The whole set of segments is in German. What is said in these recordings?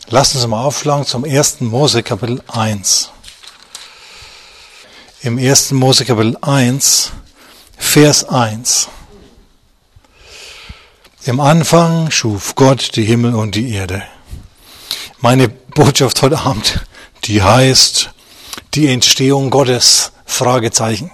Lasst uns mal aufschlagen zum 1. Mose Kapitel 1. Im 1. Mose Kapitel 1, Vers 1. Im Anfang schuf Gott die Himmel und die Erde. Meine Botschaft heute Abend, die heißt, die Entstehung Gottes, Fragezeichen.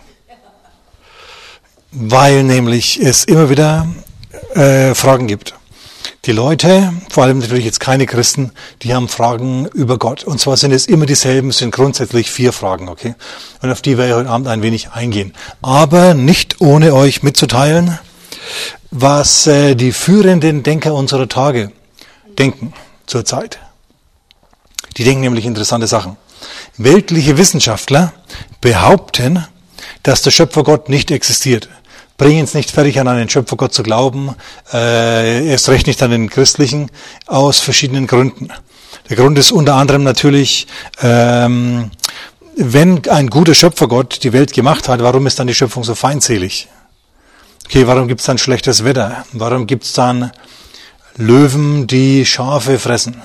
Weil nämlich es immer wieder Fragen gibt. Die Leute, vor allem natürlich jetzt keine Christen, die haben Fragen über Gott. Und zwar sind es immer dieselben, es sind grundsätzlich 4 Fragen, okay? Und auf die werde ich heute Abend ein wenig eingehen. Aber nicht ohne euch mitzuteilen, was die führenden Denker unserer Tage denken zurzeit. Die denken nämlich interessante Sachen. Weltliche Wissenschaftler behaupten, dass der Schöpfergott nicht existiert. Bringen es nicht fertig, an einen Schöpfergott zu glauben, erst recht nicht an den christlichen, aus verschiedenen Gründen. Der Grund ist unter anderem natürlich, wenn ein guter Schöpfergott die Welt gemacht hat, warum ist dann die Schöpfung so feindselig? Okay, warum gibt es dann schlechtes Wetter? Warum gibt es dann Löwen, die Schafe fressen?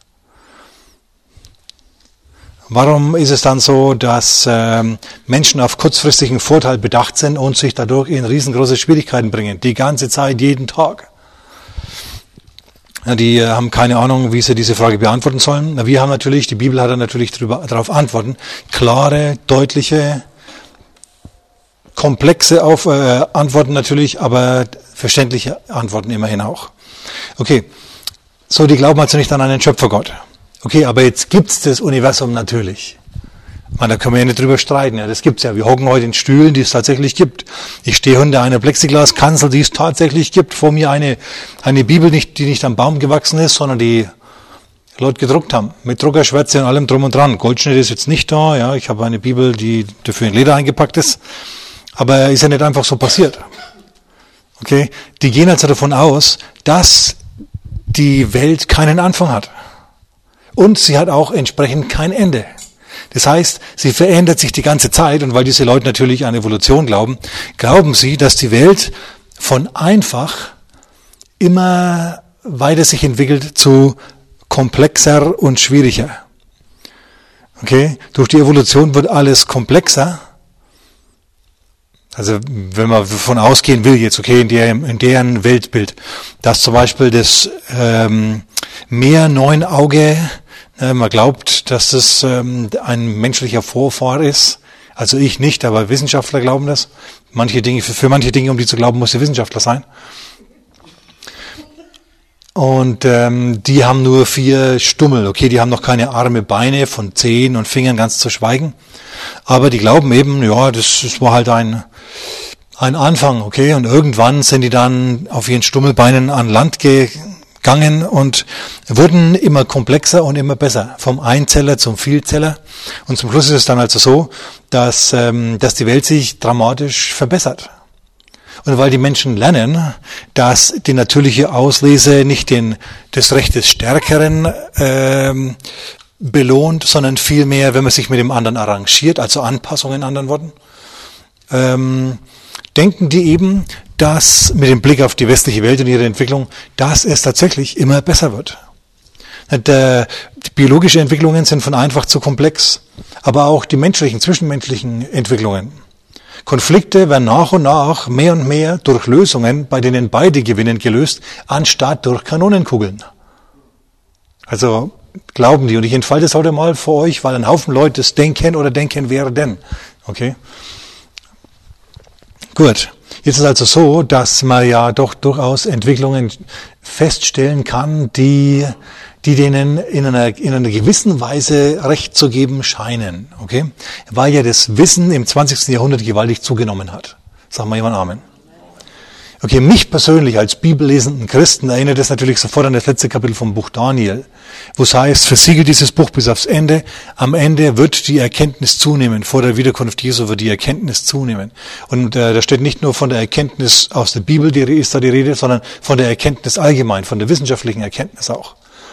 Warum ist es dann so, dass Menschen auf kurzfristigen Vorteil bedacht sind und sich dadurch in riesengroße Schwierigkeiten bringen? Die ganze Zeit, jeden Tag. Ja, die haben keine Ahnung, wie sie diese Frage beantworten sollen. Wir haben natürlich, die Bibel hat dann natürlich darauf Antworten. Klare, deutliche, komplexe Antworten natürlich, aber verständliche Antworten immerhin auch. Okay, so die glauben also nicht an einen Schöpfergott. Okay, aber jetzt gibt's das Universum natürlich. Da können wir ja nicht drüber streiten. Ja, das gibt's ja. Wir hocken heute in Stühlen, die es tatsächlich gibt. Ich stehe hinter einer Plexiglaskanzel, die es tatsächlich gibt. Vor mir eine Bibel, die nicht am Baum gewachsen ist, sondern die Leute gedruckt haben. Mit Druckerschwärze und allem drum und dran. Goldschnitt ist jetzt nicht da. Ja, ich habe eine Bibel, die dafür in Leder eingepackt ist. Aber ist ja nicht einfach so passiert. Okay, die gehen also davon aus, dass die Welt keinen Anfang hat. Und sie hat auch entsprechend kein Ende. Das heißt, sie verändert sich die ganze Zeit. Und weil diese Leute natürlich an Evolution glauben, glauben sie, dass die Welt von einfach immer weiter sich entwickelt zu komplexer und schwieriger. Okay? Durch die Evolution wird alles komplexer. Also wenn man davon ausgehen will jetzt, okay, in deren Weltbild, dass zum Beispiel das Meer-Neunauge, man glaubt, dass das ein menschlicher Vorfahr ist. Also ich nicht, aber Wissenschaftler glauben das. Für manche Dinge, um die zu glauben, muss der Wissenschaftler sein. Und die haben nur 4 Stummel, okay, die haben noch keine Arme, Beine, von Zehen und Fingern ganz zu schweigen. Aber die glauben eben, ja, das war halt ein Anfang, okay, und irgendwann sind die dann auf ihren Stummelbeinen an Land gegangen und wurden immer komplexer und immer besser, vom Einzeller zum Vielzeller. Und zum Schluss ist es dann also so, dass die Welt sich dramatisch verbessert. Und weil die Menschen lernen, dass die natürliche Auslese nicht das Recht des Stärkeren belohnt, sondern vielmehr, wenn man sich mit dem anderen arrangiert, also Anpassung in anderen Worten, denken die eben, dass mit dem Blick auf die westliche Welt und ihre Entwicklung, dass es tatsächlich immer besser wird. Die biologischen Entwicklungen sind von einfach zu komplex, aber auch die zwischenmenschlichen Entwicklungen. Konflikte werden nach und nach mehr und mehr durch Lösungen, bei denen beide gewinnen, gelöst, anstatt durch Kanonenkugeln. Also glauben die, und ich entfalte es heute mal vor euch, weil ein Haufen Leute das denken oder denken werden. Okay? Gut. Jetzt ist es also so, dass man ja doch durchaus Entwicklungen feststellen kann, die denen in einer gewissen Weise Recht zu geben scheinen. Okay? Weil ja das Wissen im 20. Jahrhundert gewaltig zugenommen hat. Sag mal jemand Amen. Okay, mich persönlich als bibellesenden Christen erinnert es natürlich sofort an das letzte Kapitel vom Buch Daniel, wo es heißt, versiegelt dieses Buch bis aufs Ende. Am Ende wird die Erkenntnis zunehmen. Vor der Wiederkunft Jesu wird die Erkenntnis zunehmen. Und da steht nicht nur von der Erkenntnis aus der Bibel, ist da die Rede, sondern von der Erkenntnis allgemein, von der wissenschaftlichen Erkenntnis auch.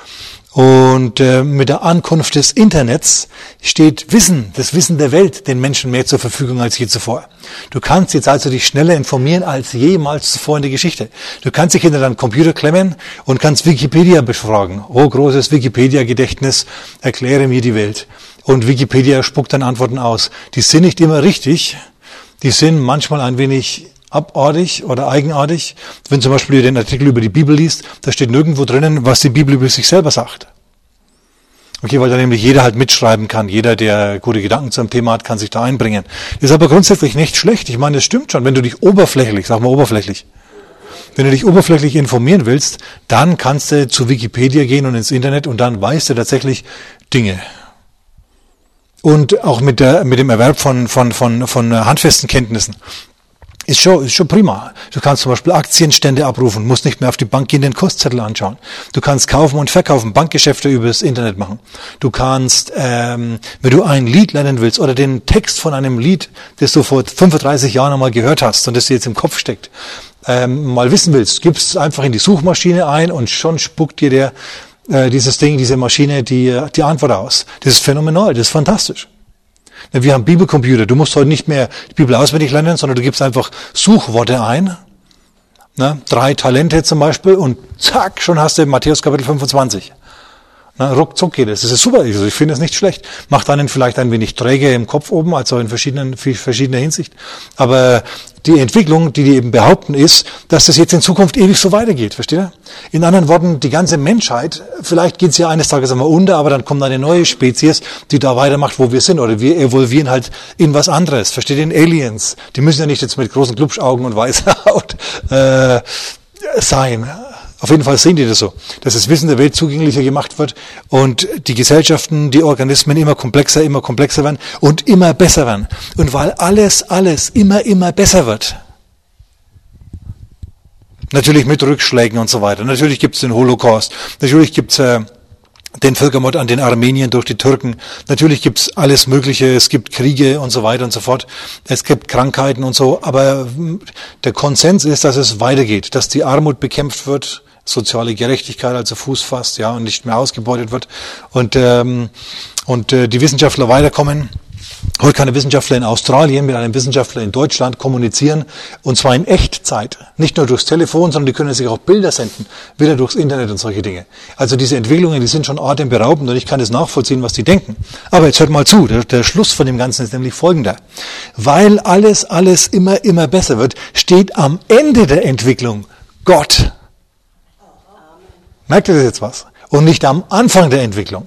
Und mit der Ankunft des Internets steht Wissen, das Wissen der Welt, den Menschen mehr zur Verfügung als je zuvor. Du kannst jetzt also dich schneller informieren als jemals zuvor in der Geschichte. Du kannst dich hinter deinen Computer klemmen und kannst Wikipedia befragen. Oh, großes Wikipedia-Gedächtnis, erkläre mir die Welt. Und Wikipedia spuckt dann Antworten aus. Die sind nicht immer richtig, die sind manchmal ein wenig abartig oder eigenartig. Wenn zum Beispiel du den Artikel über die Bibel liest, da steht nirgendwo drinnen, was die Bibel über sich selber sagt. Okay, weil da nämlich jeder halt mitschreiben kann. Jeder, der gute Gedanken zu einem Thema hat, kann sich da einbringen. Das ist aber grundsätzlich nicht schlecht. Ich meine, das stimmt schon. Wenn du dich oberflächlich, sag mal oberflächlich, wenn du dich oberflächlich informieren willst, dann kannst du zu Wikipedia gehen und ins Internet und dann weißt du tatsächlich Dinge. Und auch mit dem Erwerb von handfesten Kenntnissen. Ist schon prima. Du kannst zum Beispiel Aktienstände abrufen, musst nicht mehr auf die Bank gehen, den Kurszettel anschauen. Du kannst kaufen und verkaufen, Bankgeschäfte übers Internet machen. Du kannst, wenn du ein Lied lernen willst oder den Text von einem Lied, das du vor 35 Jahren einmal gehört hast und das dir jetzt im Kopf steckt, mal wissen willst, gibst einfach in die Suchmaschine ein und schon spuckt dir diese Maschine die Antwort aus. Das ist phänomenal, das ist fantastisch. Wir haben Bibelcomputer. Du musst heute nicht mehr die Bibel auswendig lernen, sondern du gibst einfach Suchworte ein. 3 Talente zum Beispiel und zack, schon hast du Matthäus Kapitel 25. Ruckzuck geht es. Das ist super. Also ich finde es nicht schlecht. Macht einen vielleicht ein wenig träge im Kopf oben, also in verschiedener Hinsicht. Aber die Entwicklung, die eben behaupten, ist, dass das jetzt in Zukunft ewig so weitergeht. Versteht ihr? In anderen Worten, die ganze Menschheit, vielleicht geht sie ja eines Tages einmal unter, aber dann kommt eine neue Spezies, die da weitermacht, wo wir sind. Oder wir evolvieren halt in was anderes. Versteht ihr? In Aliens. Die müssen ja nicht jetzt mit großen Glubschaugen und weißer Haut sein. Auf jeden Fall sehen die das so, dass das Wissen der Welt zugänglicher gemacht wird und die Gesellschaften, die Organismen immer komplexer werden und immer besser werden. Und weil alles immer besser wird, natürlich mit Rückschlägen und so weiter, natürlich gibt es den Holocaust, natürlich gibt es den Völkermord an den Armeniern durch die Türken, natürlich gibt es alles Mögliche, es gibt Kriege und so weiter und so fort, es gibt Krankheiten und so, aber der Konsens ist, dass es weitergeht, dass die Armut bekämpft wird, soziale Gerechtigkeit also Fuß fasst, ja, und nicht mehr ausgebeutet wird und die Wissenschaftler weiterkommen. Heute kann ein Wissenschaftler in Australien mit einem Wissenschaftler in Deutschland kommunizieren, und zwar in Echtzeit. Nicht nur durchs Telefon, sondern die können sich auch Bilder senden, wieder durchs Internet und solche Dinge. Also diese Entwicklungen, die sind schon atemberaubend und ich kann es nachvollziehen, was die denken. Aber jetzt hört mal zu, der Schluss von dem Ganzen ist nämlich folgender. Weil alles immer besser wird, steht am Ende der Entwicklung Gott. Merkt ihr das jetzt was? Und nicht am Anfang der Entwicklung.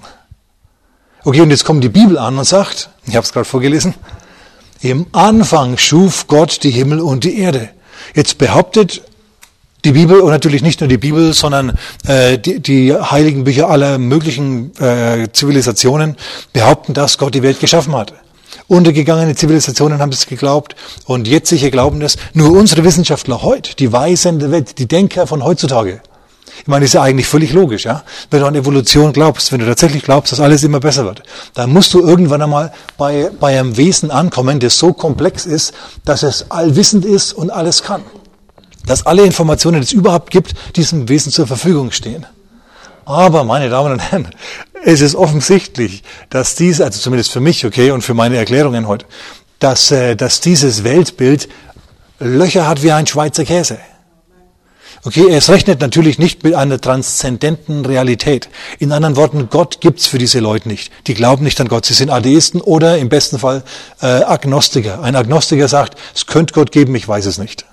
Okay, und jetzt kommt die Bibel an und sagt, ich habe es gerade vorgelesen, im Anfang schuf Gott die Himmel und die Erde. Jetzt behauptet die Bibel, und natürlich nicht nur die Bibel, sondern die heiligen Bücher aller möglichen Zivilisationen behaupten, dass Gott die Welt geschaffen hat. Untergegangene Zivilisationen haben das geglaubt und jetzige glauben das. Nur unsere Wissenschaftler heute, die Weisen der Welt, die Denker von heutzutage, ich meine, das ist ja eigentlich völlig logisch, ja. Wenn du an Evolution glaubst, wenn du tatsächlich glaubst, dass alles immer besser wird, dann musst du irgendwann einmal bei einem Wesen ankommen, das so komplex ist, dass es allwissend ist und alles kann. Dass alle Informationen, die es überhaupt gibt, diesem Wesen zur Verfügung stehen. Aber, meine Damen und Herren, es ist offensichtlich, dass also zumindest für mich, okay, und für meine Erklärungen heute, dass dieses Weltbild Löcher hat wie ein Schweizer Käse. Okay, es rechnet natürlich nicht mit einer transzendenten Realität. In anderen Worten, Gott gibt's für diese Leute nicht. Die glauben nicht an Gott. Sie sind Atheisten oder im besten Fall Agnostiker. Ein Agnostiker sagt, es könnte Gott geben, ich weiß es nicht.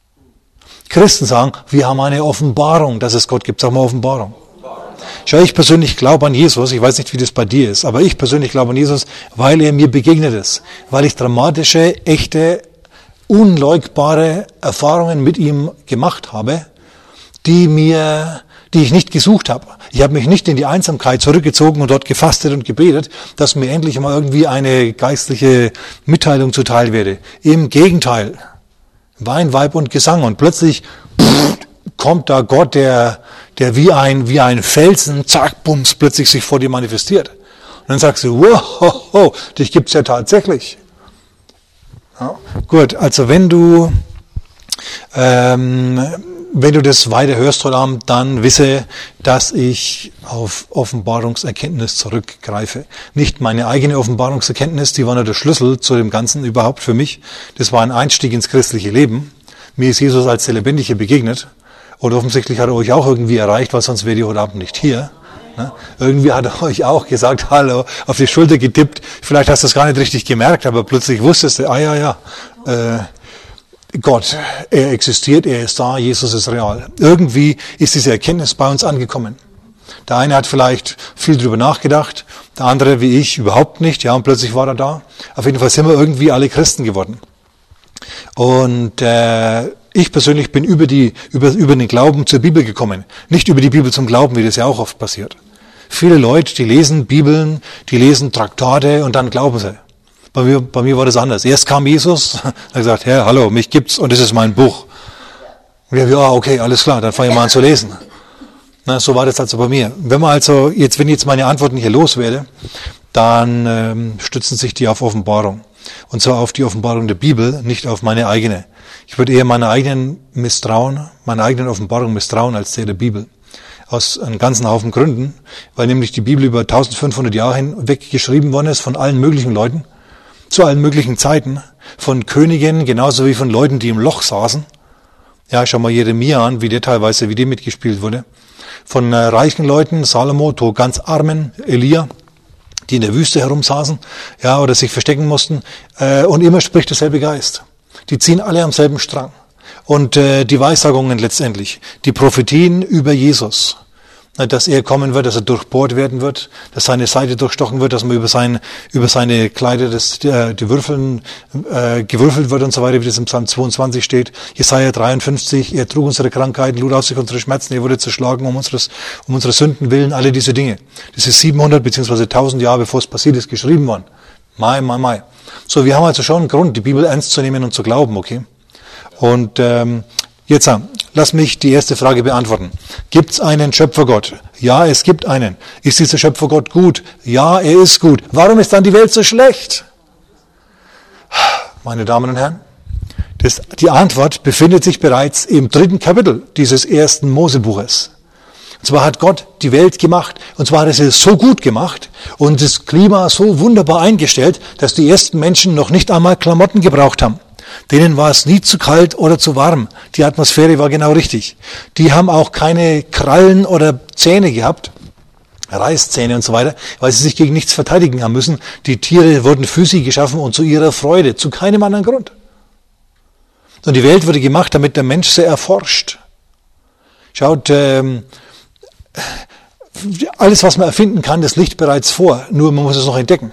Christen sagen, wir haben eine Offenbarung, dass es Gott gibt. Sag mal Offenbarung. Schau, ich persönlich glaube an Jesus. Ich weiß nicht, wie das bei dir ist, aber ich persönlich glaube an Jesus, weil er mir begegnet ist. Weil ich dramatische, echte, unleugbare Erfahrungen mit ihm gemacht habe, die ich nicht gesucht habe. Ich habe mich nicht in die Einsamkeit zurückgezogen und dort gefastet und gebetet, dass mir endlich mal irgendwie eine geistliche Mitteilung zuteil werde. Im Gegenteil. Wein, Weib und Gesang. Und plötzlich kommt da Gott, der wie ein Felsen, zack, bums, plötzlich sich vor dir manifestiert. Und dann sagst du, wow, dich gibt's ja tatsächlich. Ja, gut, also wenn du wenn du das weiter hörst heute Abend, dann wisse, dass ich auf Offenbarungserkenntnis zurückgreife. Nicht meine eigene Offenbarungserkenntnis, die war nur der Schlüssel zu dem Ganzen überhaupt für mich. Das war ein Einstieg ins christliche Leben. Mir ist Jesus als der Lebendige begegnet. Und offensichtlich hat er euch auch irgendwie erreicht, weil sonst wäre ich heute Abend nicht hier. Ne? Irgendwie hat er euch auch gesagt, hallo, auf die Schulter getippt. Vielleicht hast du es gar nicht richtig gemerkt, aber plötzlich wusstest du, Gott, er existiert, er ist da, Jesus ist real. Irgendwie ist diese Erkenntnis bei uns angekommen. Der eine hat vielleicht viel drüber nachgedacht, der andere wie ich überhaupt nicht, ja, und plötzlich war er da. Auf jeden Fall sind wir irgendwie alle Christen geworden. Und ich persönlich bin über den Glauben zur Bibel gekommen. Nicht über die Bibel zum Glauben, wie das ja auch oft passiert. Viele Leute, die lesen Bibeln, die lesen Traktate und dann glauben sie. Bei mir war das anders. Erst kam Jesus, hat gesagt, Herr, hallo, mich gibt's und das ist mein Buch. Und wir, ja, okay, alles klar, dann fange ich mal an zu lesen. Na, so war das also bei mir. Wenn ich jetzt meine Antworten hier loswerde, dann stützen sich die auf Offenbarung. Und zwar auf die Offenbarung der Bibel, nicht auf meine eigene. Ich würde eher meiner eigenen Offenbarung misstrauen als der Bibel. Aus einem ganzen Haufen Gründen, weil nämlich die Bibel über 1500 Jahre hinweg geschrieben worden ist von allen möglichen Leuten, zu allen möglichen Zeiten, von Königen, genauso wie von Leuten, die im Loch saßen. Ja, schau mal Jeremia an, wie dem mitgespielt wurde. Von reichen Leuten, Salomo, to ganz Armen, Elia, die in der Wüste herumsaßen, ja, oder sich verstecken mussten. Und immer spricht derselbe Geist. Die ziehen alle am selben Strang. Und die Weissagungen letztendlich, die Prophetien über Jesus, dass er kommen wird, dass er durchbohrt werden wird, dass seine Seite durchstochen wird, dass man über seine Kleider gewürfelt wird und so weiter, wie das im Psalm 22 steht. Jesaja 53, er trug unsere Krankheiten, lud aus sich unsere Schmerzen, er wurde zerschlagen um unsere Sünden willen, alle diese Dinge. Das ist 700 bzw. 1000 Jahre bevor es passiert ist, geschrieben worden. Mai. So, wir haben also schon einen Grund, die Bibel ernst zu nehmen und zu glauben, okay? Und jetzt lass mich die erste Frage beantworten. Gibt es einen Schöpfergott? Ja, es gibt einen. Ist dieser Schöpfergott gut? Ja, er ist gut. Warum ist dann die Welt so schlecht? Meine Damen und Herren, die Antwort befindet sich bereits im 3. Kapitel dieses 1. Mosebuches. Und zwar hat Gott die Welt gemacht, und zwar hat er sie so gut gemacht und das Klima so wunderbar eingestellt, dass die ersten Menschen noch nicht einmal Klamotten gebraucht haben. Denen war es nie zu kalt oder zu warm. Die Atmosphäre war genau richtig. Die haben auch keine Krallen oder Zähne gehabt, Reißzähne und so weiter, weil sie sich gegen nichts verteidigen haben müssen. Die Tiere wurden für sie geschaffen und zu ihrer Freude, zu keinem anderen Grund. Und die Welt wurde gemacht, damit der Mensch sie erforscht. Schaut, alles, was man erfinden kann, das liegt bereits vor, nur man muss es noch entdecken.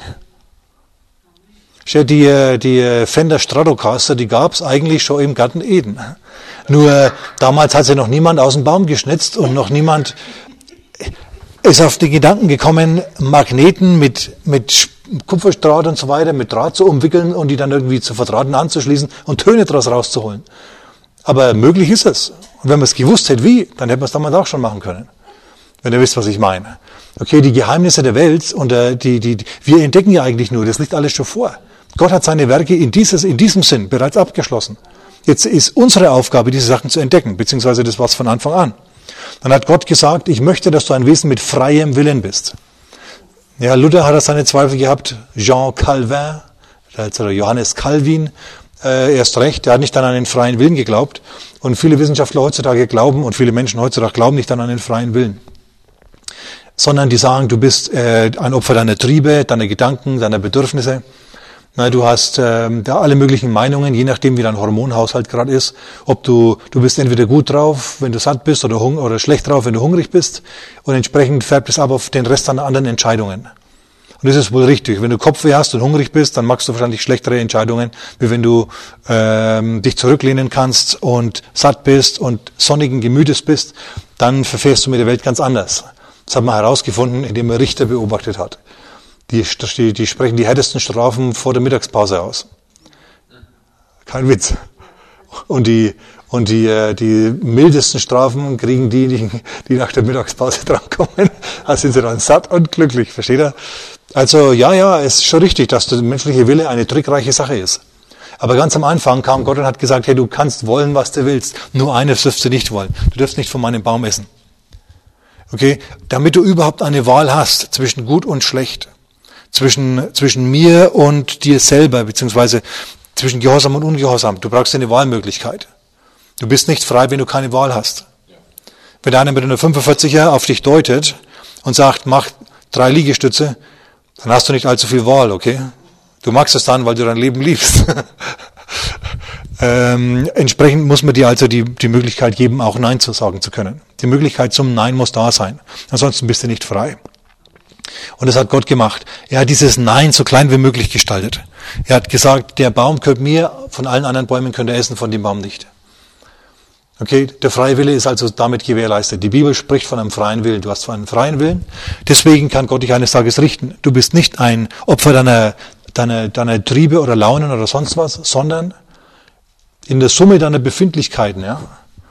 Die Fender Stratocaster, die gab es eigentlich schon im Garten Eden. Nur damals hat sie noch niemand aus dem Baum geschnitzt und noch niemand ist auf den Gedanken gekommen, Magneten mit Kupferdraht und so weiter, mit Draht zu umwickeln und die dann irgendwie zu Verdrahten anzuschließen und Töne daraus rauszuholen. Aber möglich ist es. Und wenn man es gewusst hätte, wie, dann hätte man es damals auch schon machen können. Wenn ihr wisst, was ich meine. Okay, die Geheimnisse der Welt und wir entdecken ja eigentlich nur, das liegt alles schon vor. Gott hat seine Werke in diesem Sinn bereits abgeschlossen. Jetzt ist unsere Aufgabe, diese Sachen zu entdecken, beziehungsweise das war es von Anfang an. Dann hat Gott gesagt, ich möchte, dass du ein Wesen mit freiem Willen bist. Ja, Luther hat seine Zweifel gehabt, Jean Calvin, also Johannes Calvin, erst recht, der hat nicht an einen freien Willen geglaubt. Und viele Wissenschaftler heutzutage glauben und viele Menschen heutzutage glauben nicht an einen freien Willen. Sondern die sagen, du bist ein Opfer deiner Triebe, deiner Gedanken, deiner Bedürfnisse. Du hast alle möglichen Meinungen, je nachdem wie dein Hormonhaushalt gerade ist. Ob du bist entweder gut drauf, wenn du satt bist, oder schlecht drauf, wenn du hungrig bist. Und entsprechend färbt es ab auf den Rest deiner anderen Entscheidungen. Und das ist wohl richtig. Wenn du Kopfweh hast und hungrig bist, dann machst du wahrscheinlich schlechtere Entscheidungen, wie wenn du dich zurücklehnen kannst und satt bist und sonnigen Gemütes bist. Dann verfährst du mit der Welt ganz anders. Das hat man herausgefunden, indem man Richter beobachtet hat. Die sprechen die härtesten Strafen vor der Mittagspause aus. Kein Witz. Und die mildesten Strafen kriegen die nach der Mittagspause drankommen. Da sind sie dann satt und glücklich. Versteht ihr? Also, ja, es ist schon richtig, dass der menschliche Wille eine trickreiche Sache ist. Aber ganz am Anfang kam Gott und hat gesagt, hey, du kannst wollen, was du willst. Nur eines dürfst du nicht wollen. Du darfst nicht von meinem Baum essen. Okay? Damit du überhaupt eine Wahl hast zwischen gut und schlecht. Zwischen mir und dir selber, beziehungsweise zwischen Gehorsam und Ungehorsam. Du brauchst eine Wahlmöglichkeit. Du bist nicht frei, wenn du keine Wahl hast. Wenn einer mit einer 45er auf dich deutet und sagt, mach 3 Liegestütze, dann hast du nicht allzu viel Wahl, okay? Du magst es dann, weil du dein Leben liebst. Entsprechend muss man dir also die Möglichkeit geben, auch Nein zu sagen zu können. Die Möglichkeit zum Nein muss da sein. Ansonsten bist du nicht frei. Und das hat Gott gemacht. Er hat dieses Nein so klein wie möglich gestaltet. Er hat gesagt, der Baum gehört mir, von allen anderen Bäumen könnt ihr essen, von dem Baum nicht. Okay, der freie Wille ist also damit gewährleistet. Die Bibel spricht von einem freien Willen. Du hast zwar einen freien Willen, deswegen kann Gott dich eines Tages richten. Du bist nicht ein Opfer deiner Triebe oder Launen oder sonst was, sondern in der Summe deiner Befindlichkeiten, ja,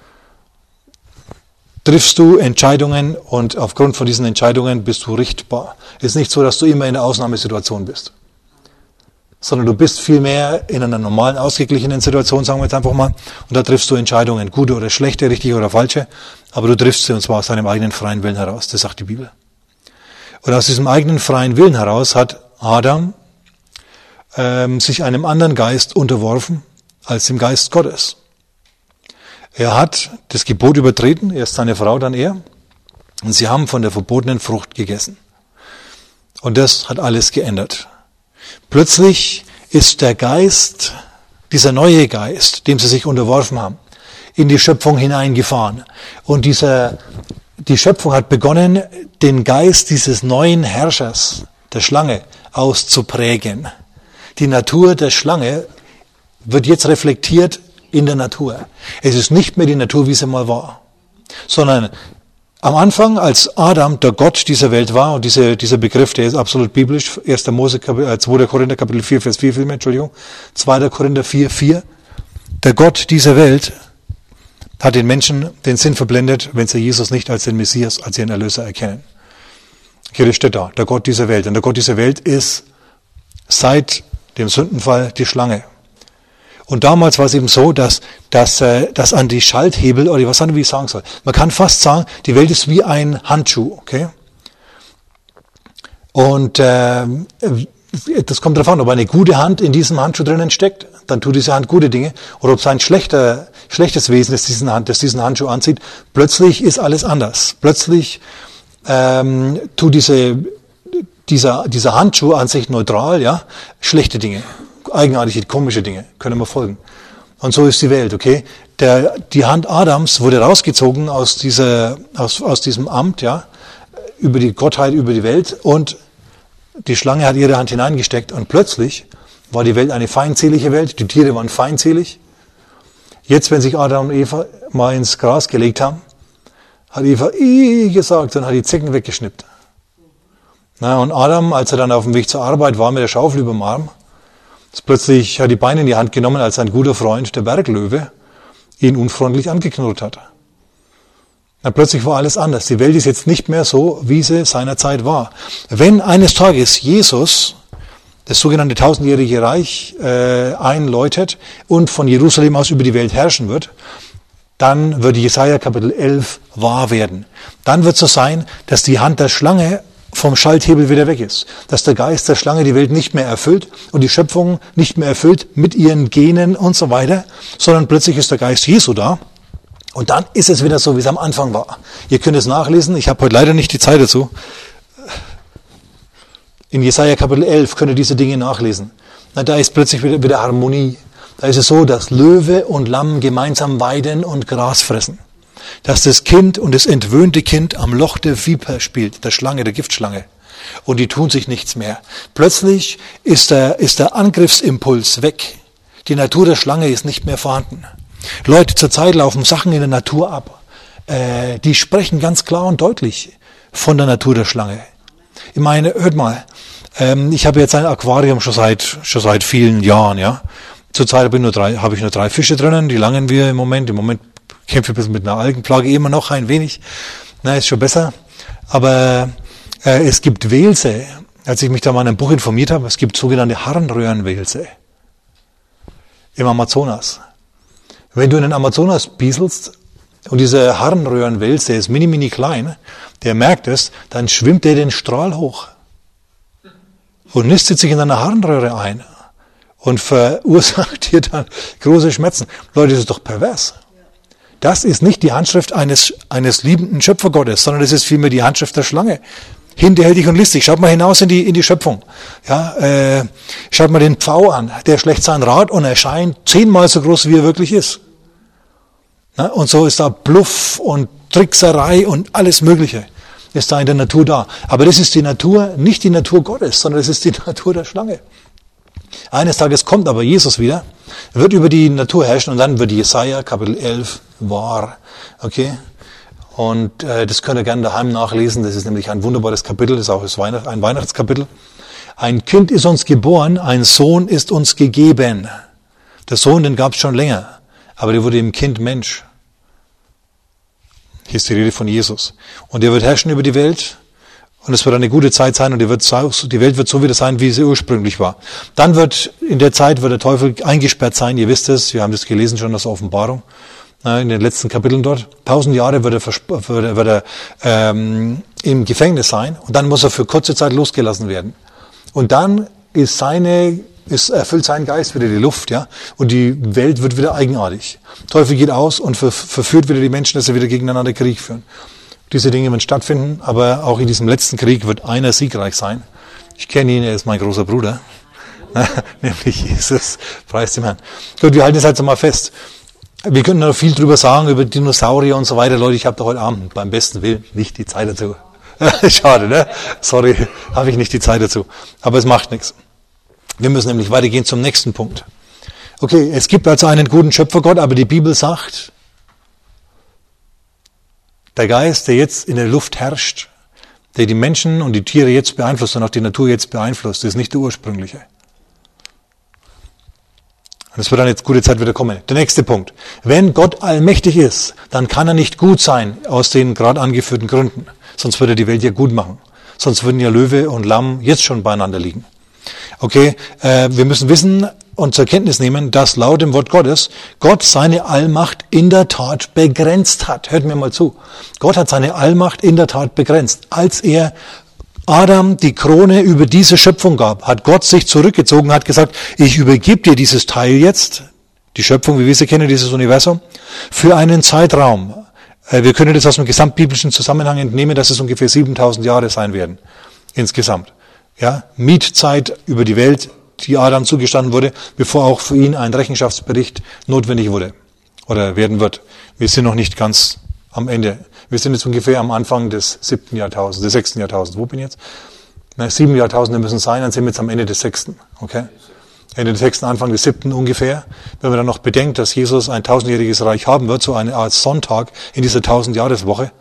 triffst du Entscheidungen und aufgrund von diesen Entscheidungen bist du richtbar. Es ist nicht so, dass du immer in der Ausnahmesituation bist, sondern du bist vielmehr in einer normalen, ausgeglichenen Situation, sagen wir jetzt einfach mal, und da triffst du Entscheidungen, gute oder schlechte, richtige oder falsche, aber du triffst sie und zwar aus deinem eigenen freien Willen heraus, das sagt die Bibel. Und aus diesem eigenen freien Willen heraus hat Adam sich einem anderen Geist unterworfen als dem Geist Gottes. Er hat das Gebot übertreten, erst seine Frau, dann er, und sie haben von der verbotenen Frucht gegessen. Und das hat alles geändert. Plötzlich ist der Geist, dieser neue Geist, dem sie sich unterworfen haben, in die Schöpfung hineingefahren. Und die Schöpfung hat begonnen, den Geist dieses neuen Herrschers, der Schlange, auszuprägen. Die Natur der Schlange wird jetzt reflektiert in der Natur. Es ist nicht mehr die Natur, wie sie mal war, sondern am Anfang, als Adam der Gott dieser Welt war, und dieser Begriff, der ist absolut biblisch, 2. Korinther Kapitel 4, Vers 4, 2. Korinther 4, 4, der Gott dieser Welt hat den Menschen den Sinn verblendet, wenn sie Jesus nicht als den Messias, als ihren Erlöser erkennen. Okay, das steht da, der Gott dieser Welt. Und der Gott dieser Welt ist seit dem Sündenfall die Schlange. Und damals war es eben so, dass an die Schalthebel, oder was wie ich sagen soll, man kann fast sagen, die Welt ist wie ein Handschuh, okay? Und das kommt darauf an, ob eine gute Hand in diesem Handschuh drinnen steckt, dann tut diese Hand gute Dinge, oder ob es ein schlechtes Wesen ist, das diesen Handschuh anzieht. Plötzlich ist alles anders. Plötzlich tut dieser Handschuh an sich neutral, ja, schlechte Dinge. Eigenartige, komische Dinge, können wir folgen. Und so ist die Welt, okay? Die Hand Adams wurde rausgezogen aus diesem Amt, ja, über die Gottheit, über die Welt, und die Schlange hat ihre Hand hineingesteckt und plötzlich war die Welt eine feindselige Welt, die Tiere waren feindselig. Jetzt, wenn sich Adam und Eva mal ins Gras gelegt haben, hat Eva gesagt und hat die Zecken weggeschnippt. Und Adam, als er dann auf dem Weg zur Arbeit war mit der Schaufel über dem Arm, plötzlich hat die Beine in die Hand genommen, als sein guter Freund, der Berglöwe, ihn unfreundlich angeknurrt hat. Plötzlich war alles anders. Die Welt ist jetzt nicht mehr so, wie sie seinerzeit war. Wenn eines Tages Jesus das sogenannte 1000-jährige Reich einläutet und von Jerusalem aus über die Welt herrschen wird, dann wird Jesaja Kapitel 11 wahr werden. Dann wird es so sein, dass die Hand der Schlange vom Schalthebel wieder weg ist. Dass der Geist der Schlange die Welt nicht mehr erfüllt und die Schöpfung nicht mehr erfüllt mit ihren Genen und so weiter, sondern plötzlich ist der Geist Jesu da und dann ist es wieder so, wie es am Anfang war. Ihr könnt es nachlesen, ich habe heute leider nicht die Zeit dazu. In Jesaja Kapitel 11 könnt ihr diese Dinge nachlesen. Da ist plötzlich wieder Harmonie. Da ist es so, dass Löwe und Lamm gemeinsam weiden und Gras fressen. Dass das Kind und das entwöhnte Kind am Loch der Viper spielt, der Schlange, der Giftschlange. Und die tun sich nichts mehr. Plötzlich ist der Angriffsimpuls weg. Die Natur der Schlange ist nicht mehr vorhanden. Leute, zurzeit laufen Sachen in der Natur ab. Die sprechen ganz klar und deutlich von der Natur der Schlange. Ich meine, hört mal, ich habe jetzt ein Aquarium schon seit vielen Jahren, ja. Zurzeit habe ich nur 3 Fische drinnen, die langen wir im Moment. Im Moment kämpfe ein bisschen mit einer Algenplage, immer noch ein wenig. Ist schon besser. Aber es gibt Welse. Als ich mich da mal in einem Buch informiert habe, es gibt sogenannte Harnröhrenwelse. im Amazonas. Wenn du in den Amazonas bieselst und dieser Harnröhrenwels, der ist mini klein, der merkt es, dann schwimmt der den Strahl hoch und nistet sich in einer Harnröhre ein und verursacht dir dann große Schmerzen. Leute, das ist doch pervers. Das ist nicht die Handschrift eines liebenden Schöpfergottes, sondern das ist vielmehr die Handschrift der Schlange. Hinterhältig und listig. Schaut mal hinaus in die Schöpfung. Ja, schaut mal den Pfau an. Der schlägt sein Rad und erscheint 10-mal so groß, wie er wirklich ist. Ja, und so ist da Bluff und Trickserei und alles Mögliche ist da in der Natur da. Aber das ist die Natur, nicht die Natur Gottes, sondern das ist die Natur der Schlange. Eines Tages kommt aber Jesus wieder, wird über die Natur herrschen und dann wird Jesaja Kapitel 11 wahr. Okay? Und das könnt ihr gerne daheim nachlesen. Das ist nämlich ein wunderbares Kapitel, das ist auch ein Weihnachtskapitel. Ein Kind ist uns geboren, ein Sohn ist uns gegeben. Der Sohn, den gab es schon länger, aber der wurde im Kind Mensch. Hier ist die Rede von Jesus. Und er wird herrschen über die Welt. Und es wird eine gute Zeit sein und die Welt wird so wieder sein, wie sie ursprünglich war. Dann in der Zeit wird der Teufel eingesperrt sein. Ihr wisst es, wir haben das gelesen schon aus der Offenbarung. In den letzten Kapiteln dort. 1000 Jahre wird er im Gefängnis sein und dann muss er für kurze Zeit losgelassen werden. Und dann erfüllt sein Geist wieder die Luft, ja, und die Welt wird wieder eigenartig. Der Teufel geht aus und verführt wieder die Menschen, dass sie wieder gegeneinander Krieg führen. Diese Dinge werden stattfinden, aber auch in diesem letzten Krieg wird einer siegreich sein. Ich kenne ihn, er ist mein großer Bruder, nämlich Jesus, preis dem Herrn. Gut, wir halten es halt mal fest. Wir können noch viel drüber sagen, über Dinosaurier und so weiter. Leute, ich habe da heute Abend beim besten Willen nicht die Zeit dazu. Schade, ne? Sorry, habe ich nicht die Zeit dazu. Aber es macht nichts. Wir müssen nämlich weitergehen zum nächsten Punkt. Okay, es gibt also einen guten Schöpfergott, aber die Bibel sagt, der Geist, der jetzt in der Luft herrscht, der die Menschen und die Tiere jetzt beeinflusst und auch die Natur jetzt beeinflusst, ist nicht der ursprüngliche. Und es wird dann jetzt gute Zeit wieder kommen. Der nächste Punkt. Wenn Gott allmächtig ist, dann kann er nicht gut sein, aus den gerade angeführten Gründen. Sonst würde er die Welt ja gut machen. Sonst würden ja Löwe und Lamm jetzt schon beieinander liegen. Okay, wir müssen wissen und zur Kenntnis nehmen, dass laut dem Wort Gottes Gott seine Allmacht in der Tat begrenzt hat. Hört mir mal zu. Gott hat seine Allmacht in der Tat begrenzt. Als er Adam die Krone über diese Schöpfung gab, hat Gott sich zurückgezogen, hat gesagt, ich übergebe dir dieses Teil jetzt, die Schöpfung, wie wir sie kennen, dieses Universum, für einen Zeitraum. Wir können das aus dem gesamtbiblischen Zusammenhang entnehmen, dass es ungefähr 7000 Jahre sein werden, insgesamt. Ja, Mietzeit über die Welt, die Adam zugestanden wurde, bevor auch für ihn ein Rechenschaftsbericht notwendig wurde oder werden wird. Wir sind noch nicht ganz am Ende. Wir sind jetzt ungefähr am Anfang des 7. Jahrtausends, des 6. Jahrtausends. Wo bin ich jetzt? 7 Jahrtausende müssen sein, dann sind wir jetzt am Ende des 6. Okay? Ende des 6., Anfang des 7. ungefähr. Wenn man dann noch bedenkt, dass Jesus ein 1000-jähriges Reich haben wird, so eine Art Sonntag in dieser 1000-Jahreswoche,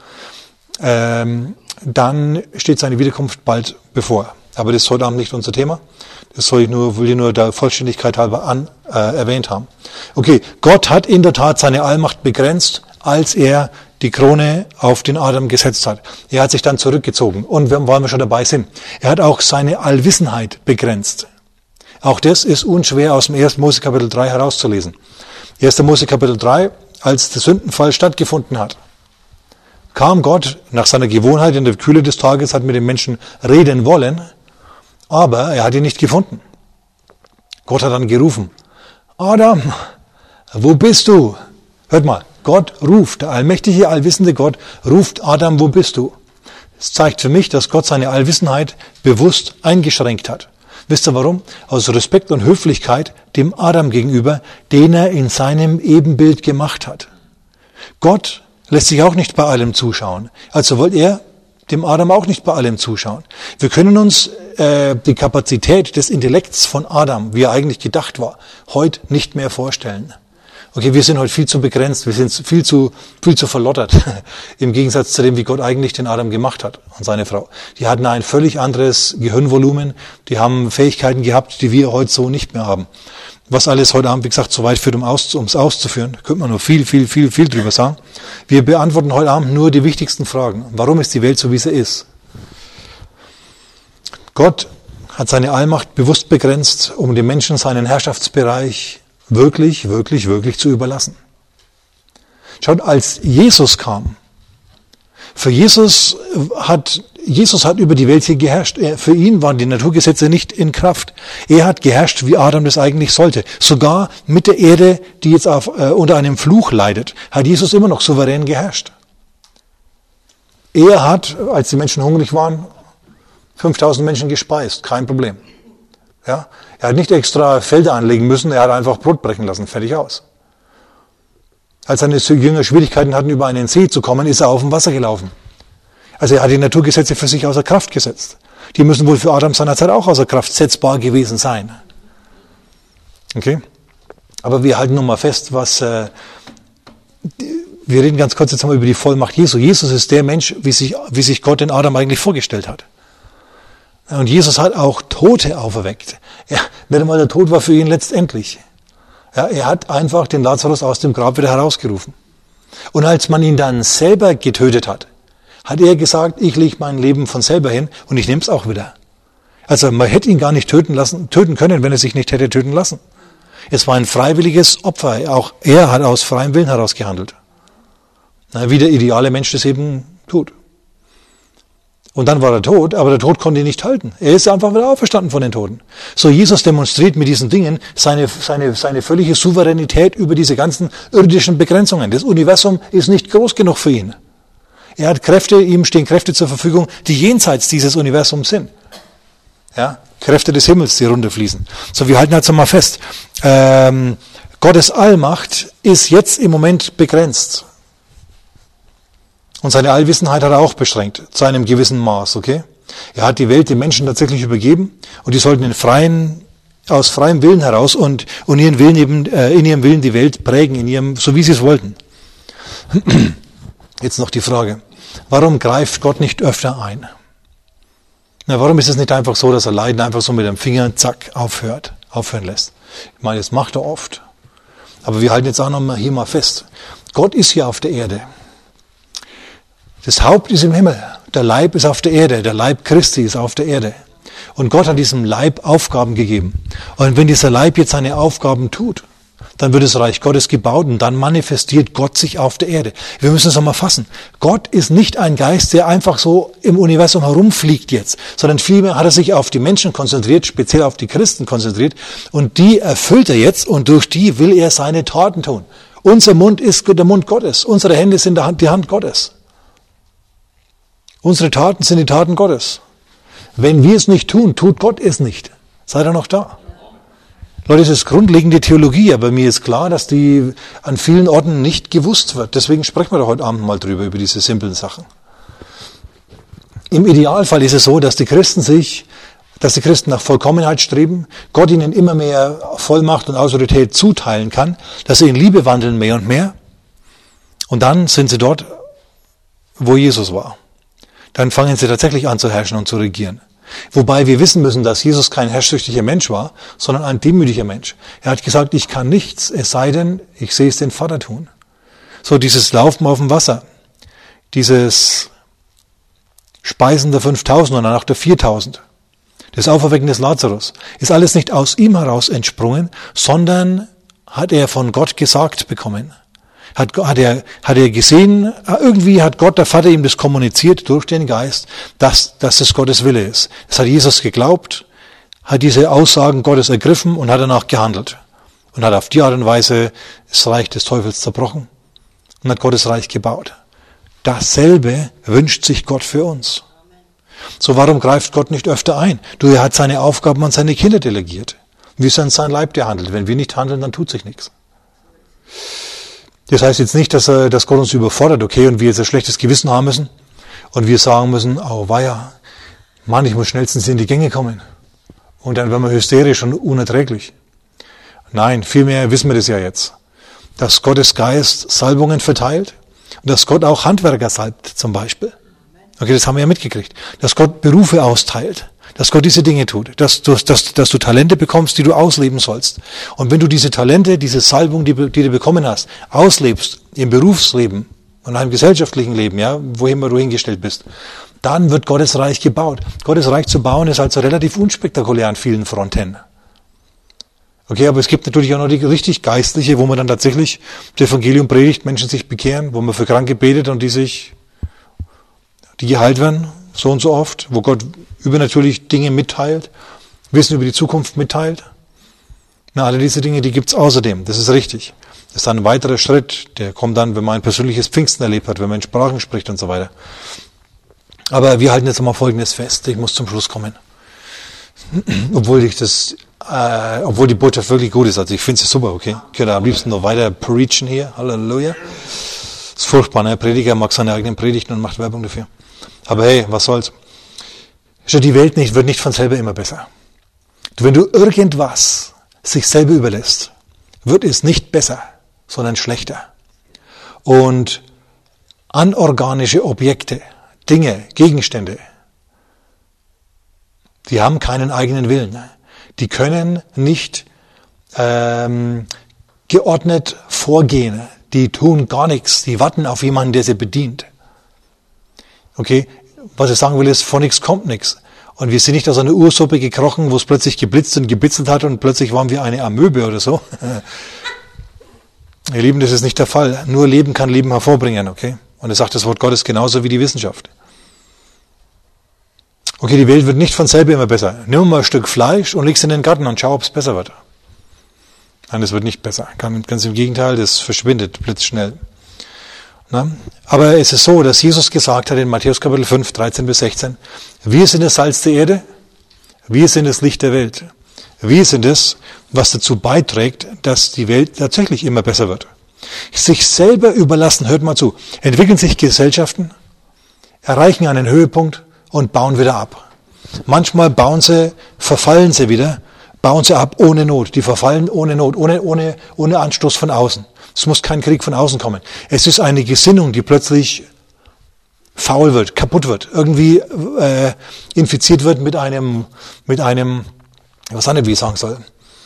dann steht seine Wiederkunft bald bevor. Aber das ist heute Abend nicht unser Thema. Das will ich nur der Vollständigkeit halber erwähnt haben. Okay, Gott hat in der Tat seine Allmacht begrenzt, als er die Krone auf den Adam gesetzt hat. Er hat sich dann zurückgezogen. Und weil wir schon dabei sind, er hat auch seine Allwissenheit begrenzt. Auch das ist unschwer aus dem 1. Mose Kapitel 3 herauszulesen. 1. Mose Kapitel 3, als der Sündenfall stattgefunden hat, kam Gott nach seiner Gewohnheit in der Kühle des Tages, hat mit den Menschen reden wollen, aber er hat ihn nicht gefunden. Gott hat dann gerufen, Adam, wo bist du? Hört mal, Gott ruft, der allmächtige, allwissende Gott ruft, Adam, wo bist du? Das zeigt für mich, dass Gott seine Allwissenheit bewusst eingeschränkt hat. Wisst ihr warum? Aus Respekt und Höflichkeit dem Adam gegenüber, den er in seinem Ebenbild gemacht hat. Gott lässt sich auch nicht bei allem zuschauen. Also wollte er dem Adam auch nicht bei allem zuschauen. Wir können uns die Kapazität des Intellekts von Adam, wie er eigentlich gedacht war, heute nicht mehr vorstellen. Okay, wir sind heute viel zu begrenzt, wir sind viel zu verlottert, im Gegensatz zu dem, wie Gott eigentlich den Adam gemacht hat und seine Frau. Die hatten ein völlig anderes Gehirnvolumen, die haben Fähigkeiten gehabt, die wir heute so nicht mehr haben. Was alles heute Abend, wie gesagt, so weit führt, um es auszuführen, könnte man nur viel drüber sagen. Wir beantworten heute Abend nur die wichtigsten Fragen. Warum ist die Welt so, wie sie ist? Gott hat seine Allmacht bewusst begrenzt, um dem Menschen seinen Herrschaftsbereich wirklich, wirklich, wirklich zu überlassen. Schaut, als Jesus kam, Jesus hat über die Welt hier geherrscht. Für ihn waren die Naturgesetze nicht in Kraft. Er hat geherrscht, wie Adam das eigentlich sollte. Sogar mit der Erde, die jetzt unter einem Fluch leidet, hat Jesus immer noch souverän geherrscht. Er hat, als die Menschen hungrig waren, 5000 Menschen gespeist, kein Problem. Ja? Er hat nicht extra Felder anlegen müssen, er hat einfach Brot brechen lassen, fertig aus. Als seine Jünger Schwierigkeiten hatten, über einen See zu kommen, ist er auf dem Wasser gelaufen. Also er hat die Naturgesetze für sich außer Kraft gesetzt. Die müssen wohl für Adam seiner Zeit auch außer Kraft setzbar gewesen sein. Okay? Aber wir halten nun mal fest, wir reden ganz kurz jetzt mal über die Vollmacht Jesu. Jesus ist der Mensch, wie sich Gott in Adam eigentlich vorgestellt hat. Und Jesus hat auch Tote auferweckt. Nicht einmal der Tod war für ihn letztendlich. Ja, er hat einfach den Lazarus aus dem Grab wieder herausgerufen. Und als man ihn dann selber getötet hat, hat er gesagt, ich lege mein Leben von selber hin und ich nehme es auch wieder. Also man hätte ihn gar nicht töten können, wenn er sich nicht hätte töten lassen. Es war ein freiwilliges Opfer. Auch er hat aus freiem Willen heraus gehandelt. Wie der ideale Mensch das eben tut. Und dann war er tot, aber der Tod konnte ihn nicht halten. Er ist einfach wieder auferstanden von den Toten. So, Jesus demonstriert mit diesen Dingen seine völlige Souveränität über diese ganzen irdischen Begrenzungen. Das Universum ist nicht groß genug für ihn. Er hat Kräfte, ihm stehen Kräfte zur Verfügung, die jenseits dieses Universums sind. Ja, Kräfte des Himmels, die runterfließen. So, wir halten also mal fest. Gottes Allmacht ist jetzt im Moment begrenzt. Und seine Allwissenheit hat er auch beschränkt, zu einem gewissen Maß, okay? Er hat die Welt den Menschen tatsächlich übergeben und die sollten aus freiem Willen heraus und in ihrem Willen die Welt prägen, so wie sie es wollten. Jetzt noch die Frage, warum greift Gott nicht öfter ein? Warum ist es nicht einfach so, dass er Leiden einfach so mit dem Finger, zack, aufhören lässt? Ich meine, das macht er oft. Aber wir halten jetzt auch noch mal hier mal fest. Gott ist hier auf der Erde. Das Haupt ist im Himmel, der Leib ist auf der Erde, der Leib Christi ist auf der Erde. Und Gott hat diesem Leib Aufgaben gegeben. Und wenn dieser Leib jetzt seine Aufgaben tut, dann wird das Reich Gottes gebaut und dann manifestiert Gott sich auf der Erde. Wir müssen es einmal fassen. Gott ist nicht ein Geist, der einfach so im Universum herumfliegt jetzt, sondern vielmehr hat er sich auf die Menschen konzentriert, speziell auf die Christen konzentriert und die erfüllt er jetzt und durch die will er seine Taten tun. Unser Mund ist der Mund Gottes, unsere Hände sind die Hand Gottes. Unsere Taten sind die Taten Gottes. Wenn wir es nicht tun, tut Gott es nicht. Seid ihr noch da? Leute, das ist grundlegende Theologie, aber mir ist klar, dass die an vielen Orten nicht gewusst wird. Deswegen sprechen wir doch heute Abend mal drüber, über diese simplen Sachen. Im Idealfall ist es so, dass die Christen nach Vollkommenheit streben, Gott ihnen immer mehr Vollmacht und Autorität zuteilen kann, dass sie in Liebe wandeln mehr und mehr. Und dann sind sie dort, wo Jesus war. Dann fangen sie tatsächlich an zu herrschen und zu regieren. Wobei wir wissen müssen, dass Jesus kein herrschsüchtiger Mensch war, sondern ein demütiger Mensch. Er hat gesagt, ich kann nichts, es sei denn, ich sehe es den Vater tun. So dieses Laufen auf dem Wasser, dieses Speisen der 5000 und danach der 4000, das Auferwecken des Lazarus, ist alles nicht aus ihm heraus entsprungen, sondern hat er von Gott gesagt bekommen. Hat er gesehen, irgendwie hat Gott, der Vater, ihm das kommuniziert durch den Geist, dass das Gottes Wille ist. Das hat Jesus geglaubt, hat diese Aussagen Gottes ergriffen und hat danach gehandelt. Und hat auf die Art und Weise das Reich des Teufels zerbrochen und hat Gottes Reich gebaut. Dasselbe wünscht sich Gott für uns. So, warum greift Gott nicht öfter ein? Er hat seine Aufgaben an seine Kinder delegiert. Wir sind sein Leib, der handelt. Wenn wir nicht handeln, dann tut sich nichts. Das heißt jetzt nicht, dass Gott uns überfordert, okay, und wir jetzt ein schlechtes Gewissen haben müssen und wir sagen müssen, oh weia, Mann, ich muss schnellstens in die Gänge kommen. Und dann werden wir hysterisch und unerträglich. Nein, vielmehr wissen wir das ja jetzt, dass Gottes Geist Salbungen verteilt und dass Gott auch Handwerker salbt zum Beispiel. Okay, das haben wir ja mitgekriegt. Dass Gott Berufe austeilt. Dass Gott diese Dinge tut, dass du Talente bekommst, die du ausleben sollst. Und wenn du diese Talente, diese Salbung, die du bekommen hast, auslebst im Berufsleben und einem gesellschaftlichen Leben, ja, wohin du hingestellt bist, dann wird Gottes Reich gebaut. Gottes Reich zu bauen ist also relativ unspektakulär an vielen Fronten. Okay, aber es gibt natürlich auch noch die richtig Geistliche, wo man dann tatsächlich das Evangelium predigt, Menschen sich bekehren, wo man für Kranke betet und die geheilt werden, so und so oft, wo Gott übernatürlich Dinge mitteilt, Wissen über die Zukunft mitteilt. Na, alle diese Dinge, die gibt's außerdem, das ist richtig. Das ist dann ein weiterer Schritt, der kommt dann, wenn man ein persönliches Pfingsten erlebt hat, wenn man in Sprachen spricht und so weiter. Aber wir halten jetzt mal Folgendes fest, ich muss zum Schluss kommen. Obwohl die Botschaft wirklich gut ist, also ich finde sie super, okay? Ich könnte am liebsten noch weiter preachen hier, Halleluja. Das ist furchtbar, ne? Prediger mag seine eigenen Predigten und macht Werbung dafür. Aber hey, was soll's? Die Welt wird nicht von selber immer besser. Wenn du irgendwas sich selber überlässt, wird es nicht besser, sondern schlechter. Und anorganische Objekte, Dinge, Gegenstände, die haben keinen eigenen Willen. Die können nicht geordnet vorgehen. Die tun gar nichts. Die warten auf jemanden, der sie bedient. Okay? Was ich sagen will, ist, von nichts kommt nichts. Und wir sind nicht aus einer Ursuppe gekrochen, wo es plötzlich geblitzt und gebitzelt hat und plötzlich waren wir eine Amöbe oder so. Ihr Lieben, das ist nicht der Fall. Nur Leben kann Leben hervorbringen, okay? Und es sagt das Wort Gottes genauso wie die Wissenschaft. Okay, die Welt wird nicht von selber immer besser. Nimm mal ein Stück Fleisch und leg's in den Garten und schau, ob es besser wird. Nein, das wird nicht besser. Ganz im Gegenteil, das verschwindet blitzschnell. Na? Aber es ist so, dass Jesus gesagt hat in Matthäus Kapitel 5, 13 bis 16, wir sind das Salz der Erde, wir sind das Licht der Welt. Wir sind es, was dazu beiträgt, dass die Welt tatsächlich immer besser wird. Sich selber überlassen, hört mal zu, entwickeln sich Gesellschaften, erreichen einen Höhepunkt und bauen wieder ab. Manchmal verfallen sie wieder, bauen sie ab ohne Not. Die verfallen ohne Not, ohne Anstoß von außen. Es muss kein Krieg von außen kommen. Es ist eine Gesinnung, die plötzlich faul wird, kaputt wird, irgendwie infiziert wird mit einem, was auch nicht, wie ich sagen soll,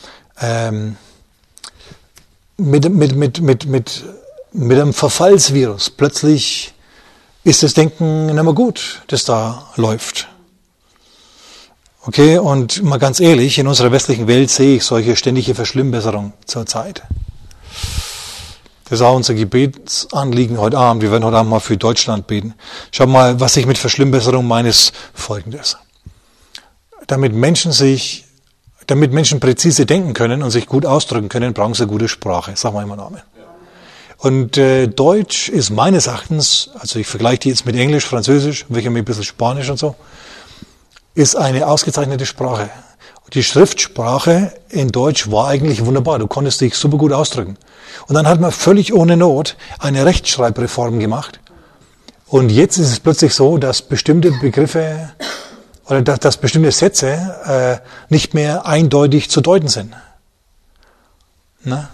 mit einem Verfallsvirus. Plötzlich ist das Denken nicht mehr gut, das da läuft. Okay, und mal ganz ehrlich, in unserer westlichen Welt sehe ich solche ständige Verschlimmbesserung zurzeit. Das ist auch unser Gebetsanliegen heute Abend. Wir werden heute Abend mal für Deutschland beten. Schau mal, was ich mit Verschlimmbesserung meine, ist Folgendes. Damit Menschen präzise denken können und sich gut ausdrücken können, brauchen sie eine gute Sprache. Sag mal immer Amen. Und Deutsch ist meines Erachtens, also ich vergleiche die jetzt mit Englisch, Französisch, welcher mit ein bisschen Spanisch und so, ist eine ausgezeichnete Sprache. Die Schriftsprache in Deutsch war eigentlich wunderbar. Du konntest dich super gut ausdrücken. Und dann hat man völlig ohne Not eine Rechtschreibreform gemacht. Und jetzt ist es plötzlich so, dass bestimmte Begriffe oder dass bestimmte Sätze nicht mehr eindeutig zu deuten sind. Na?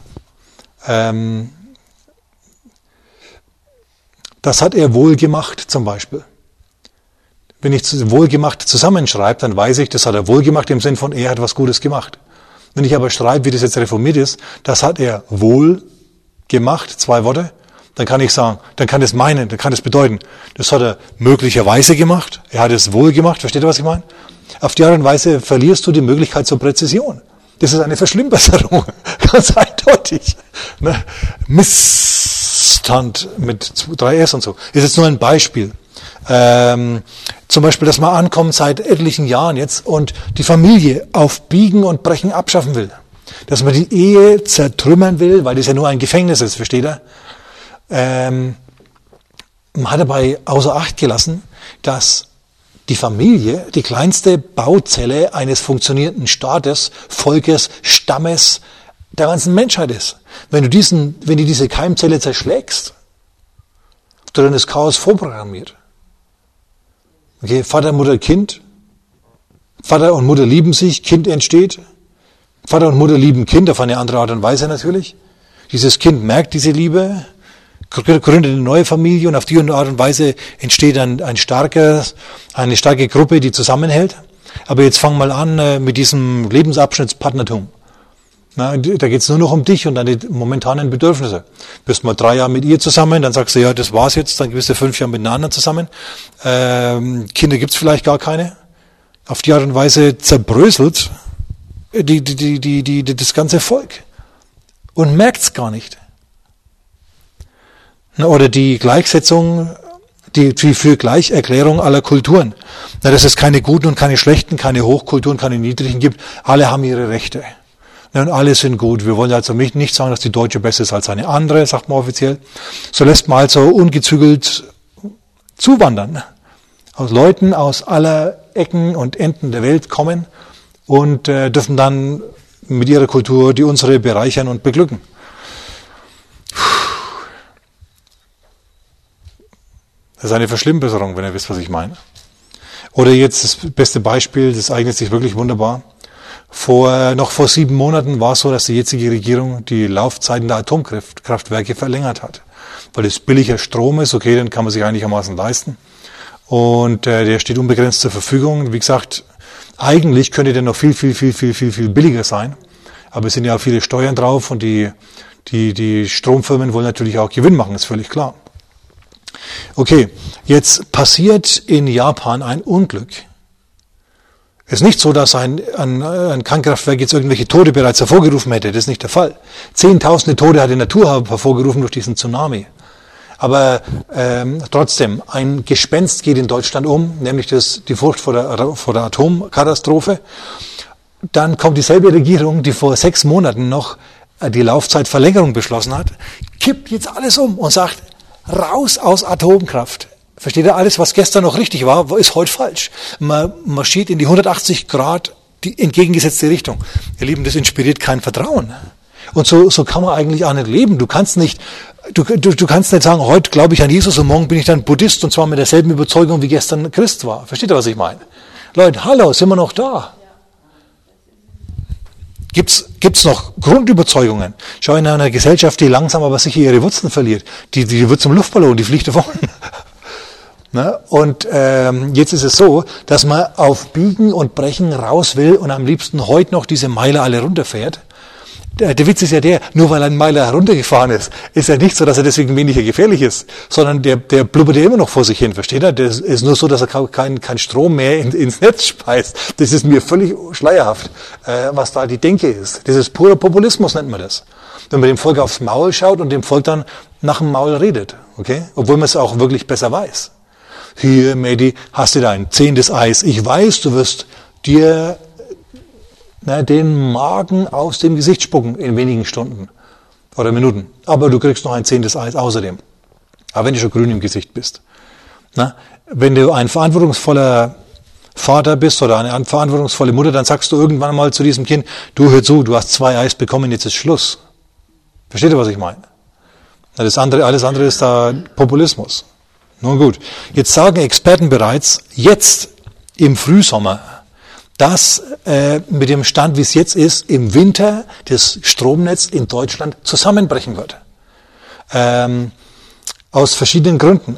Das hat er wohl gemacht, zum Beispiel. Wenn ich wohlgemacht zusammenschreibe, dann weiß ich, das hat er wohlgemacht im Sinn von, er hat was Gutes gemacht. Wenn ich aber schreibe, wie das jetzt reformiert ist, das hat er wohl gemacht, 2 Worte, dann kann ich sagen, dann kann das meinen, dann kann das bedeuten, das hat er möglicherweise gemacht, er hat es wohl gemacht, versteht ihr, was ich meine? Auf die Art und Weise verlierst du die Möglichkeit zur Präzision. Das ist eine Verschlimmbesserung, ganz eindeutig. Ne? Missstand mit 3S und so. Ist jetzt nur ein Beispiel. Zum Beispiel, dass man ankommt seit etlichen Jahren jetzt und die Familie auf Biegen und Brechen abschaffen will. Dass man die Ehe zertrümmern will, weil das ja nur ein Gefängnis ist, versteht ihr? Man hat dabei außer Acht gelassen, dass die Familie die kleinste Bauzelle eines funktionierenden Staates, Volkes, Stammes, der ganzen Menschheit ist. Wenn du diese Keimzelle zerschlägst, dann ist Chaos vorprogrammiert. Okay, Vater, Mutter, Kind. Vater und Mutter lieben sich, Kind entsteht. Vater und Mutter lieben Kind auf eine andere Art und Weise natürlich. Dieses Kind merkt diese Liebe, gründet eine neue Familie und auf die Art und Weise entsteht eine starke Gruppe, die zusammenhält. Aber jetzt fang mal an mit diesem Lebensabschnittspartnertum. Na, da geht's nur noch um dich und deine momentanen Bedürfnisse. Bist mal 3 Jahre mit ihr zusammen, dann sagst du, ja, das war's jetzt, dann bist du 5 Jahre mit einer anderen zusammen. Kinder gibt's vielleicht gar keine. Auf die Art und Weise zerbröselt das ganze Volk und merkt's gar nicht. Oder die Gleichsetzung, die für Gleicherklärung aller Kulturen. Dass es keine guten und keine schlechten, keine Hochkulturen, keine niedrigen gibt. Alle haben ihre Rechte. Und alle sind gut. Wir wollen also nicht sagen, dass die Deutsche besser ist als eine andere, sagt man offiziell. So lässt man also ungezügelt zuwandern. Aus Leuten aus aller Ecken und Enden der Welt kommen und dürfen dann mit ihrer Kultur die unsere bereichern und beglücken. Das ist eine Verschlimmbesserung, wenn ihr wisst, was ich meine. Oder jetzt das beste Beispiel, das eignet sich wirklich wunderbar. Noch vor 7 Monaten war es so, dass die jetzige Regierung die Laufzeiten der Atomkraftwerke verlängert hat. Weil es billiger Strom ist, okay, den kann man sich einigermaßen leisten. Und der steht unbegrenzt zur Verfügung. Wie gesagt, eigentlich könnte der noch viel billiger sein. Aber es sind ja auch viele Steuern drauf und die Stromfirmen wollen natürlich auch Gewinn machen, ist völlig klar. Okay, jetzt passiert in Japan ein Unglück. Es ist nicht so, dass ein Kernkraftwerk jetzt irgendwelche Tode bereits hervorgerufen hätte. Das ist nicht der Fall. Zehntausende Tode hat die Natur hervorgerufen durch diesen Tsunami. Aber trotzdem, ein Gespenst geht in Deutschland um, nämlich die Furcht vor der Atomkatastrophe. Dann kommt dieselbe Regierung, die vor 6 Monaten noch die Laufzeitverlängerung beschlossen hat, kippt jetzt alles um und sagt, raus aus Atomkraft. Versteht ihr, alles, was gestern noch richtig war, ist heute falsch. Man marschiert in die 180 Grad die entgegengesetzte Richtung. Ihr Lieben, das inspiriert kein Vertrauen. Und so kann man eigentlich auch nicht leben. Du kannst nicht sagen, heute glaube ich an Jesus und morgen bin ich dann Buddhist und zwar mit derselben Überzeugung wie gestern Christ war. Versteht ihr, was ich meine? Leute, hallo, sind wir noch da? Gibt's noch Grundüberzeugungen? Schau, in einer Gesellschaft, die langsam aber sicher ihre Wurzeln verliert, die wird zum Luftballon, die fliegt davon. Ne? Und jetzt ist es so, dass man auf Biegen und Brechen raus will und am liebsten heute noch diese Meiler alle runterfährt. Der Witz ist ja nur weil ein Meiler heruntergefahren ist ja nicht so, dass er deswegen weniger gefährlich ist, sondern der blubbert ja immer noch vor sich hin, versteht ihr? Das ist nur so, dass er kein Strom mehr ins Netz speist. Das ist mir völlig schleierhaft, was da die Denke ist. Das ist purer Populismus, nennt man das. Wenn man dem Volk aufs Maul schaut und dem Volk dann nach dem Maul redet, okay? Obwohl man es auch wirklich besser weiß. Hier, Medi, hast du dein 10. Eis. Ich weiß, du wirst dir den Magen aus dem Gesicht spucken in wenigen Stunden oder Minuten. Aber du kriegst noch ein 10. Eis außerdem. Aber wenn du schon grün im Gesicht bist. Wenn du ein verantwortungsvoller Vater bist oder eine verantwortungsvolle Mutter, dann sagst du irgendwann mal zu diesem Kind, du hör zu, du hast 2 Eis bekommen, jetzt ist Schluss. Versteht ihr, was ich meine? Alles andere ist da Populismus. Nun gut, jetzt sagen Experten bereits, jetzt im Frühsommer, dass mit dem Stand, wie es jetzt ist, im Winter das Stromnetz in Deutschland zusammenbrechen wird. Aus verschiedenen Gründen,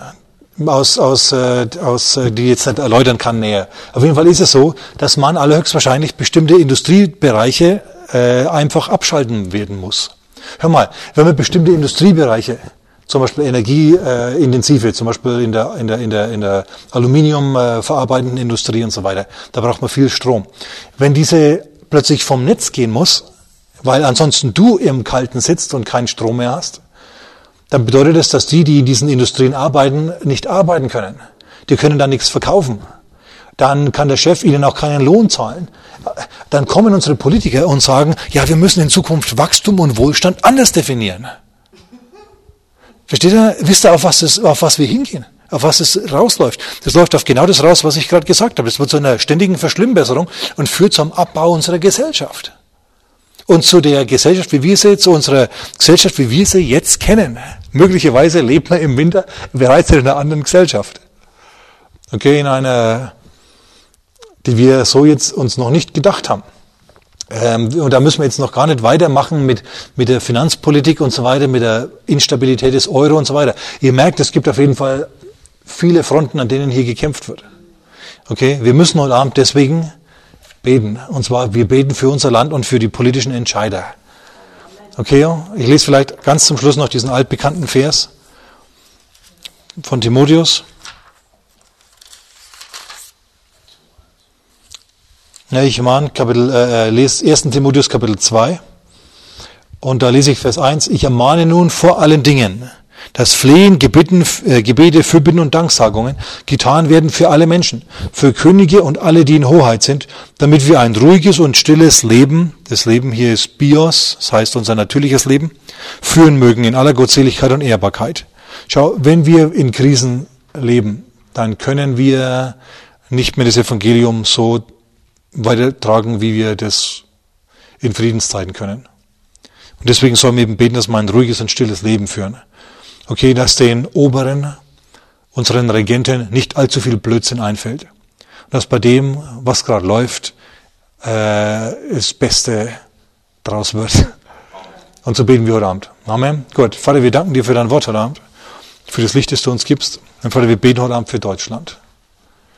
die jetzt nicht erläutern kann näher. Auf jeden Fall ist es so, dass man allerhöchstwahrscheinlich bestimmte Industriebereiche einfach abschalten werden muss. Hör mal, wenn man bestimmte Industriebereiche, zum Beispiel energieintensive, zum Beispiel in der Aluminium verarbeitenden Industrie und so weiter. Da braucht man viel Strom. Wenn diese plötzlich vom Netz gehen muss, weil ansonsten du im Kalten sitzt und keinen Strom mehr hast, dann bedeutet das, dass die in diesen Industrien arbeiten, nicht arbeiten können. Die können dann nichts verkaufen. Dann kann der Chef ihnen auch keinen Lohn zahlen. Dann kommen unsere Politiker und sagen, ja, wir müssen in Zukunft Wachstum und Wohlstand anders definieren. Versteht ihr? Wisst ihr, auf was wir hingehen? Auf was es rausläuft? Das läuft auf genau das raus, was ich gerade gesagt habe. Das wird zu einer ständigen Verschlimmbesserung und führt zum Abbau unserer Gesellschaft. Und zu der Gesellschaft, zu unserer Gesellschaft, wie wir sie jetzt kennen. Möglicherweise lebt man im Winter bereits in einer anderen Gesellschaft. Okay, in einer, die wir so jetzt uns noch nicht gedacht haben. Und da müssen wir jetzt noch gar nicht weitermachen mit der Finanzpolitik und so weiter, mit der Instabilität des Euro und so weiter. Ihr merkt, es gibt auf jeden Fall viele Fronten, an denen hier gekämpft wird. Okay, wir müssen heute Abend deswegen beten. Und zwar, wir beten für unser Land und für die politischen Entscheider. Okay, ich lese vielleicht ganz zum Schluss noch diesen altbekannten Vers von Timotheus. Ja, ich lese 1. Timotheus Kapitel 2 und da lese ich Vers 1. Ich ermahne nun vor allen Dingen, dass Flehen, Gebete, Fürbitten und Danksagungen getan werden für alle Menschen, für Könige und alle, die in Hoheit sind, damit wir ein ruhiges und stilles Leben, das Leben hier ist Bios, das heißt unser natürliches Leben, führen mögen in aller Gottseligkeit und Ehrbarkeit. Schau, wenn wir in Krisen leben, dann können wir nicht mehr das Evangelium so weitertragen, wie wir das in Friedenszeiten können. Und deswegen sollen wir eben beten, dass wir ein ruhiges und stilles Leben führen. Okay, dass den Oberen, unseren Regenten, nicht allzu viel Blödsinn einfällt. Und dass bei dem, was gerade läuft, das Beste draus wird. Und so beten wir heute Abend. Amen. Gut, Vater, wir danken dir für dein Wort heute Abend, für das Licht, das du uns gibst. Und Vater, wir beten heute Abend für Deutschland.